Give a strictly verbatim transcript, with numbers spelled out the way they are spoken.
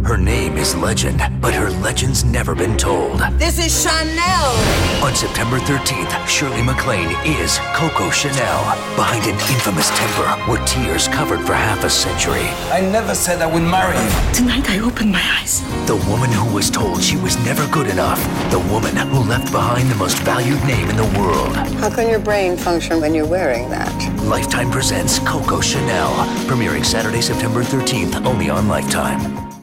Her name is legend, but her legend's never been told. This is Chanel. On September thirteenth, Shirley MacLaine is Coco Chanel. Behind an infamous temper where tears covered for half a century. I never said I would marry you. Tonight I opened my eyes. The woman who was told she was never good enough. The woman who left behind the most valued name in the world. How can your brain function when you're wearing that? Lifetime presents Coco Chanel. Premiering Saturday, September thirteenth, only on Lifetime.